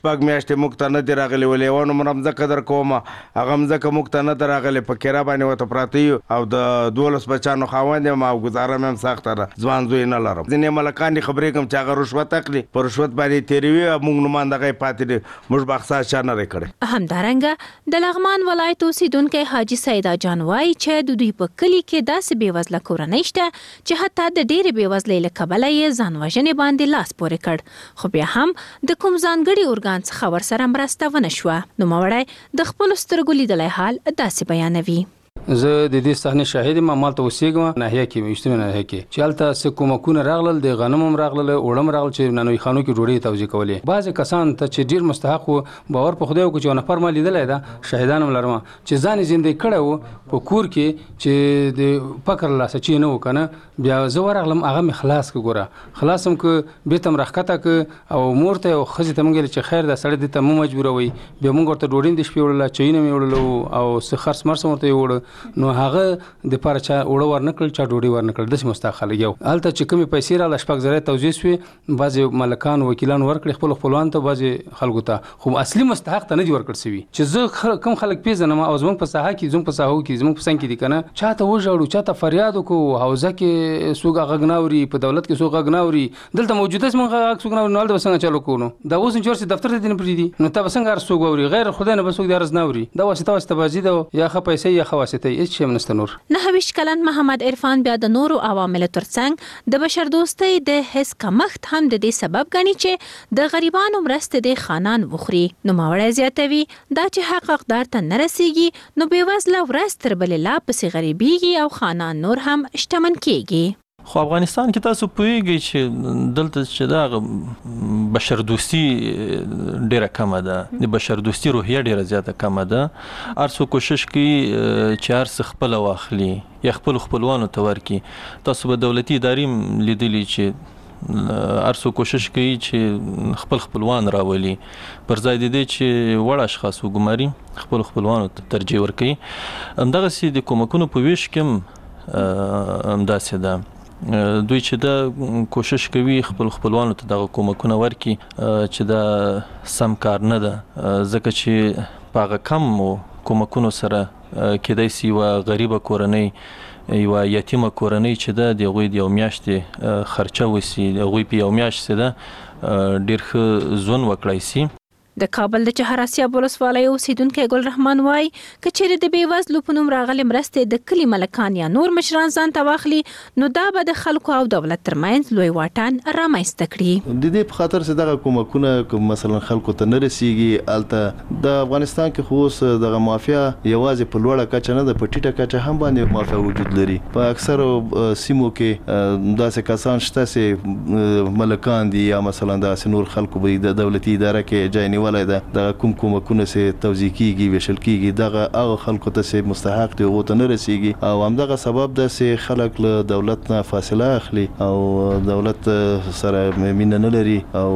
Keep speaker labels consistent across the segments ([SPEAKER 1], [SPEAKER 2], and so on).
[SPEAKER 1] شپږ میاشتې موږ ته نه دي راغلي ولیوانو مو مځکه در کومه هغه مځکه موږ ته نه ده راغلې په کرا باندې ورته پراته یو او د 12 بچانو خاوند یم او ګزاره مې هم سخته ده ځوان زوی نه لرم ځینې ملکان دي خبرې کوم چې هغه رشوت اخلي په رشوت باندې تېروي او موږ نمایندګۍ پاتې دي موږ به اقصا چا نه دی کړی.
[SPEAKER 2] همدارنګه د لغمان ولایت اوسیدونکی حاجي سیدا جان وایي چې د دوی په کلي کې داسې بېوزله کورنۍ شته چې حتی د ډېرې بېوزلۍ له کبله یې ځان وژنې باندې لاس پورې کړ خو بیا هم د کوم ځانګړي ارګان څخه ورسره مرسته ونه شوه. نوموړی د خپلو سترګو لیدلی حال داسې بیانوي.
[SPEAKER 3] زه د دې صحنې شاهد یم مالته اوسېږم ناحیه کې مشتمه ناحیه کې چې هلته څه کومکونه راغلل د غنم هم راغلل اوړه هم راغلل چې نانوي خانو کې ډوډۍ توزیع کولې بعضې کسان ته چې ډېر مستحق و باور په خدای وکړو چې یو نفر ما لیدلی ده شاهدان هم لرم چې ځان یې زندګي کړی و په کور کې چې د فقر له لاسه چې نه و که نه بیا زه ورغلم هغه مې خلاص که ګوره خلاص هم که بېرته م راښکته که او مور ته او ښځې ته مونږ ویل چې خیر دا سړی دې ته مه مجبوروئ بیا مونږ ورته ډوډۍ د شپې وړله چایونه مې وړلو او څه خرڅ مرڅ هم ورته یې وړه نو هغه د پاره چا اوړه ورنکړل چا ډوډۍ ورنکړل داسې مستحق خلک یو هلته چې کومې پیسې راغله 6 زره توزیع شوې بعضې ملکان وکیلان ورکړي خپلو خپلوانو ته بعضې خلکو ته خو اصلي مستحق ته نه دي ورکړل شوي چې زه کوم خلک پیژنم او زموږ په ساحه کې زموږ په ساحو کې زموږ په څنګ کې دي که نه چا ته وژاړو چا ته فریاد وکړو حوزه کې څوک غږ نه اوري په دولت کې څوک غږ نه اوري دلته موجوده زموږ غږ څوک نه اوري نو هلته به څنګه چالو کوو نو دا اوس چې ورسې دفتر ته دې نه پرېږدي نو تا به څنګه هر څوک واوري غیر خدای نه به څوک دې عرض نه اوري دا واسطه بازي ده یا ښه پیسې یا ښه واسطه هېڅ شی هم نشته نور.
[SPEAKER 2] 29 کلن محمد عرفان بیا د نورو عواملو ترڅنګ د بشردوستۍ د حس کمښت هم د دې سبب ګڼي چې د غریبانو مرستې د خانان وخوري. نوموړی زیاتوي دا چې حق حقدار ته نه رسیږي نو بېوزله ورځ تر بلې لا پسې غریبیږي او خانان نور هم شتمن کیږي.
[SPEAKER 4] خو افغانستان کې تاسو پوهیږئ چې دلته چې دا بشردوستي ډیره کمه ده د بشردوستي روحیه ډیره زیاته کمه ده هر څوک کوشش کوي چې هر څه خپله واخلي یا خپلو خپلوانو ته ورکړي تاسو به دولتي ادارې هم لیدلي چې هر څوک کوشش کوي چې خپل خپلوان راولي پر ځای د دې چې وړ اشخاص وګماري خپلو خپلوانو ته ترجیح ورکوي همدغسې د کومکونو په ویش کې هم همداسې ده دوی چې دا کوشش کوي خپل خپلوانو ته دغه کومکونه ورکړي چې دا سم کار نه ده ځکه چې په هغه کم کومکونو سره کیدای سي یوه غریبه کورنۍ یوه یتیمه کورنۍ چې ده د هغوی د یو میاشتې خرچه وسي د هغوی په یو میاشت چې ده ډېر ښه ژوند وکړی سي.
[SPEAKER 2] د کابل د چهار اسیاب ولسوالۍ اوسیدونکی ګل رحمان وایي که چیرې د بېوزلو په نوم راغلې مرستې د کلي ملکان یا نور مشران ځان ته واخلي نو دا به د خلکو او دولت ترمنځ لوی واټن رامنځته کړي.
[SPEAKER 5] د دې په خاطر چې دغه کومکونه که مثلا خلکو ته نه رسیږي هلته د افغانستان کې خو اوس دغه مافیا یوازې په لوړه کچه نه ده په ټیټه کچه هم باندې مافیا وجود لري په اکثرو سیمو کې داسې کسان شته چې ملکان دي یا مثلا داسې نور خلکو به د دولتي اداره کې ځای نیولی ده دغه کومکونه چې توزیع کیږي ویشل کیږي دغه هغه خلکو ته چې مستحق دي هغو ته نه رسیږي او همدغه سبب ده چې خلک له دولت نه فاصله اخلي او دولت سره مینه نه لري او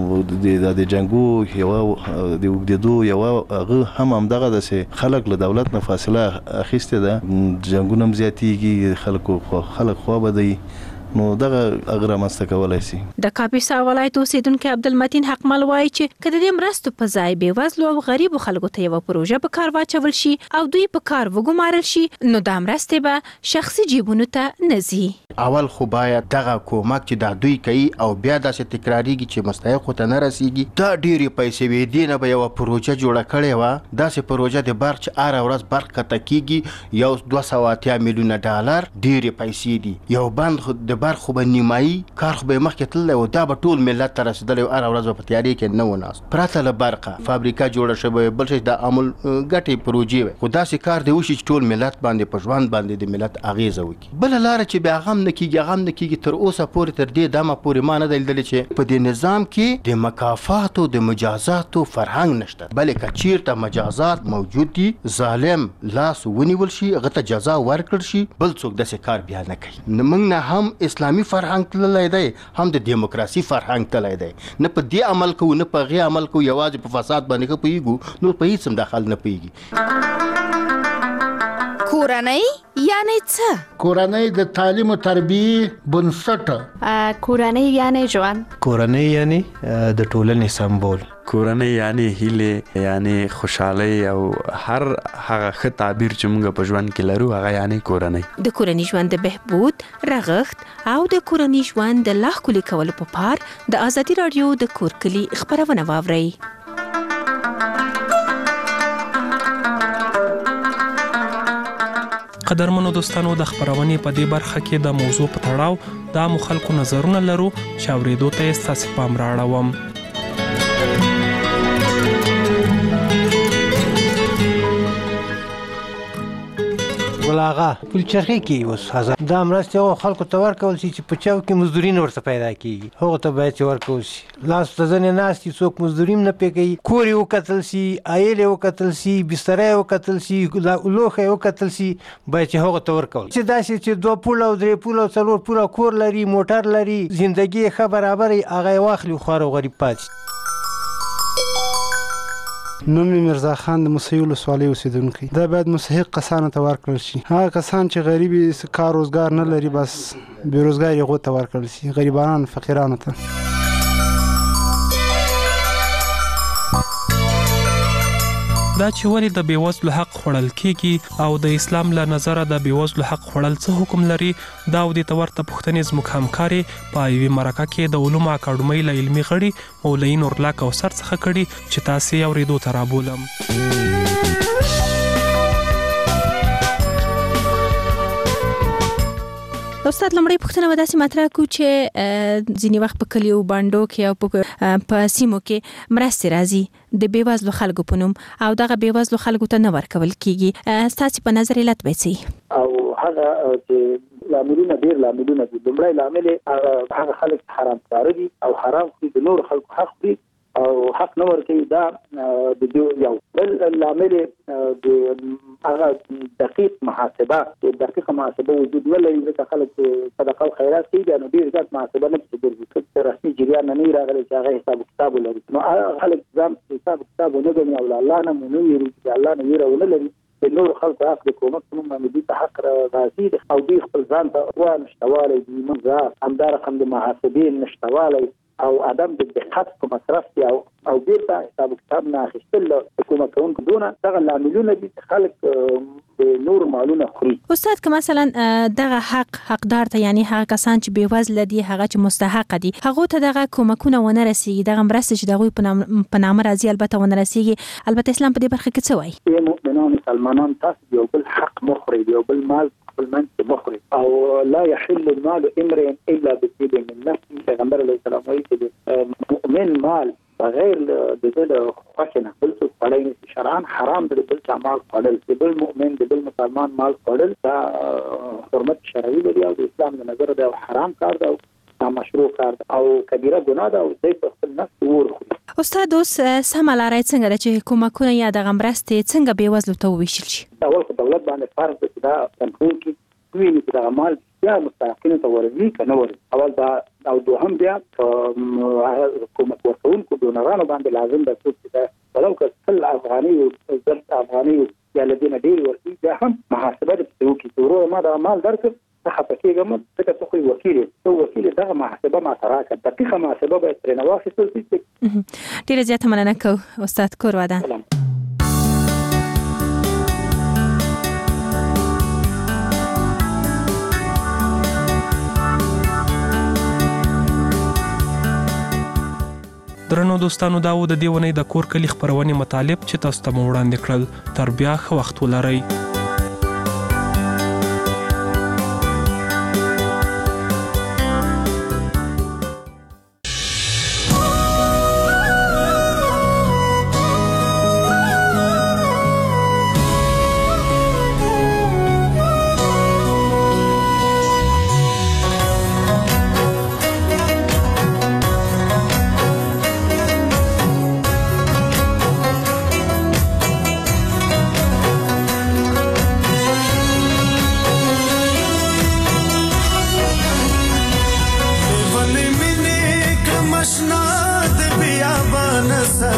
[SPEAKER 5] د جنګو یوه د اوږدېدو یوه هغه هم همدغه ده چې خلک له دولت نه فاصله اخیستې ده جنګونه هم زیاتېږي خلک خوا به دی نو دغه هغه رامنځته کولی شي.
[SPEAKER 2] د کاپیسا ولایت اوسیدونکی عبدالمتین حقمل وایي چې که د دې مرستو په ځای بېوزلو او غریبو خلکو ته یوه پروژه په کار واچول شي او دوی په کار وګمارل شي نو دا مرستې به شخصي جیبونو ته نه ځي.
[SPEAKER 6] اول خو باید دغه کومک چې دا دوی کوي او بیا داسې تکراریږي چې مستحقو ته نه رسیږي دا ډېرې پیسې وې دې نه به یوه پروژه جوړه کړې وه داسې پروژه د برق چې هره ورځ برق کته کېږي 280 میلیونه ډالر ډېرې پیسې دي یو بند د برق خو به نیمایي کار خو به یې مخکې تللی و دا به ټول ملت ته رسېدلی و هره ورځ به په تیارې کې نه و ناست پرته له برقه فابریکه جوړه شوې بل شی د امول ګټې پروژې وې خو داسې کار دی وشي چې ټول ملت باندې په ژوند باندې د ملت اغېزه وکړي. بله لاره چې بیا هغه هم نه کېږي تر اوسه پورې تر دې دمه پورې ما نه دی لیدلی چې په دې نظام کې د مکافاتو د مجازاتو فرهنګ نشته بلې که چېرته مجازات موجود دي ظالم لاس ونیول شي هغه ته جزا ورکړل شي بل څوک داسې کار بیا نه کوي. موږ نه هم اسلامي فرهنګ تللی دی هم د دیموکراسي فرهنګ تللی دی نه په دې عمل کوو نه په هغې عمل کوو یوازې په فساد باندې ښه پوهېږو نور په هېڅ هم دخل نه پوهېږي.
[SPEAKER 7] کورنۍ یعنی څه؟
[SPEAKER 8] کورنۍ د تعلیم او تربیه بنسټ.
[SPEAKER 9] کورنۍ یعنی ژوند.
[SPEAKER 10] کورنۍ یعنی د ټولنې سمبول.
[SPEAKER 11] کورنۍ یعنی هیله، یعنی خوشحالي او هر هغه ښه تعبیر چې موږ په ژوند کې لرو هغه یعنی کورنۍ.
[SPEAKER 2] د کورنۍ ژوند د بهبود، رغښت او د کورنۍ ژوند د لا ښکلي کولو په پار د ازادي راډیو د کور کلي خبرونه واورئ.
[SPEAKER 12] قدرمنو دوستانو، د خبرونې په دې برخه کې د موضوع په تړاو د عامو خلکو نظرونه لرو چې اورېدو ته یې ستاسې پام رااړوم.
[SPEAKER 13] ولاغه پل چرخي کې اوس حاضر دا مرسته او خلکو ته ورکول شي چې په چاو کې مزدوري نه ورته پیدا کیږي، هغه ته باید ورکول شي. لاس ته ځنې ناستي څوک مزدوري نه پیږي، کور یې وکتل شي، عایل یې وکتل شي، بستر یې وکتل شي، لوښه یې وکتل شي، باید چې هغه ته ورکول چې داسې چې 2 پوله او 3 پوله او 4 پوله کور لري، موټر لري، زندگی ښه برابر هغه واخلي خوار او غریب پاتې.
[SPEAKER 14] نوم مرزا خان د موسهي ولسوالۍ اوسیدونکی. دا باید مستحق کسانو ته ورکړل شي. هغه کسان چې غریبي کار روزګار نه لري بس بیروزګار یې هغو ته ورکړل شي، غریبانو فقیرانو ته.
[SPEAKER 12] دا چې ولې د بېوزلو حق خوړل کیږي او د اسلام له نظره د بېوزلو حق خوړل څه حکم لري، دا او دې ته ورته پوښتنې زموږ همکارې په یوې مرکه کې د علومو اکاډمۍ له علمي غړي مولوي نورالله کوثر څخه کړي چې تاسې یې اورېدو ته رابولم.
[SPEAKER 2] استاد، لومړی پوښتنه به داسې مطرح کړو چې ځینې وخت په کلیو بانډو کې او په سیمو کې مرستې راځي د بېوزلو خلکو په نوم او دغه بېوزلو خلکو ته نه ورکول کیږي. ستاسې په نظر علت به څه
[SPEAKER 15] او هغه چې لاملونه ډېر لاملونه دي. لومړی لامل هغه خلک حرام کاره دي او حرام خوري، د نور خلکو حق خوري او حق نه ورکوي. دا د دې یو بل لامل د هغه دقیق محاسبه وجود نه لري، ځکه خلک صدقه او خیرات کوي نو ډېر زیات محاسبه نه پسې ګرځي، رسمي جریان نه راغلی چې هغه حساب کتاب ولري. نو خلک ځان حساب کتاب ونه ګڼي او له الله نه نه ویري، چې الله نه ویره ونه لري. د نور خلکو حق د کومک په نوم باندې دوی ته حق راځي او دوی خپل ځان ته وا نشتوالی دي، موږ همدارقم د محاسبې نشتوالی او عدم د دقت په مصرف کې او بیرته حساب کتاب نه اخیستل د حکومت کوونکو دونه دغه لاملونه دي چې خلک د نور مالونه خوري.
[SPEAKER 2] استاد، که مثلا دغه حقدار ته یعنی هغه کسان چې بېوزله دي، هغه چې مستحق دي، هغه ته دغه کومکونه ونه رسیږي، دغه مرسته چې دغوی په نامه راځي البته ونه رسیږي. البته اسلام په دې برخه کې څه وایي؟
[SPEAKER 15] مؤمنان مسلمانان تاسو یو بل حق مخوري، یو بل مال خپل منځ مخوري او لا يحل المال امرئ الا بطيب من نفسه. پیغمبر علیه السلام وایي چې مؤمن مال بغیر د دې خوښنه بل څه خوړل نشي. شرعاً حرام دی بل څه مال خوړل، د بل مؤمن د بل مسلمان مال خوړل دا حرمت شرعي لري او د اسلام د نظر دا حرام کار دی او مشروع کار دی او کبیره ګناه ده او دوی په خپل نفس ورخوري.
[SPEAKER 2] استاد، اوس سمه لاره څنګه ده چې کومکونه یا دغه مرستې څنګه بېوزلو ته وویشل شي؟
[SPEAKER 15] اول خو دولت باندې فرض ده چې دا کنټرول کړي، ویني چې دغه مال بیا مستحقینو ته ورځي که نه ورځي. اول دا او دوهم بیا حکومت ورکوونکو ډونرانو باندې لازم ده څوک چې دا ولو که 100 افغانۍ او 10 افغانۍ یا له دې نه ډېر ورکوي بیا هم محاسبه دې پسې وکړي چې وروره ما دغه مال درکړ څه خفه کېږم ځکه ته خو وکیل یې، ته وکیل یې، دغه محاسبه ماته راکړه، دقیقه محاسبه باید ترېنه واخیستل شي.
[SPEAKER 2] ډېره زیاته مننه کوو استاد. کور ودان.
[SPEAKER 12] درنو دوستانو، دا و د دې ونې د کور کلي خپرونې مطالب چې تاسو ته مو وړاندې کړل. تر بیا ښه وخت ولرئ.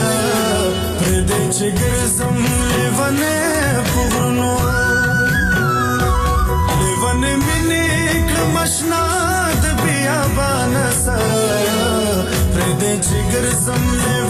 [SPEAKER 16] چې ګرځم لیوانه پغرنو
[SPEAKER 9] ګرځم